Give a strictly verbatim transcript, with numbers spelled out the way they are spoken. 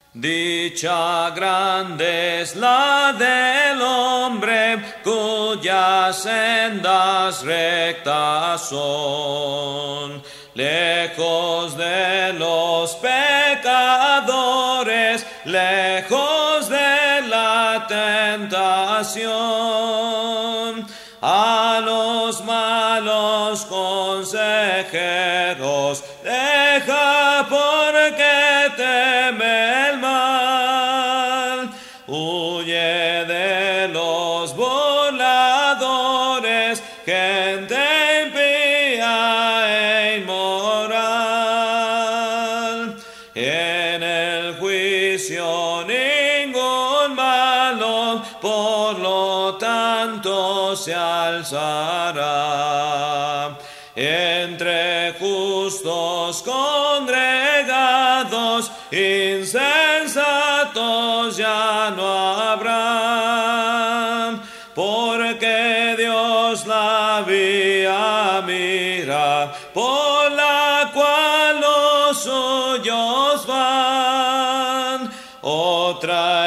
Dicha grande es la del hombre cuyas sendas rectas son, lejos de los pecadores, lejos de la tentación. A los malos consejeros deja porque teme el mal. Huye de los burladores, gente impía e inmoral. En el juicio ningún malo, por lo tanto se alzará. Entre justos congregados, insensatos ya no habrá, porque Dios la vía mira, por la cual los suyos van. Otra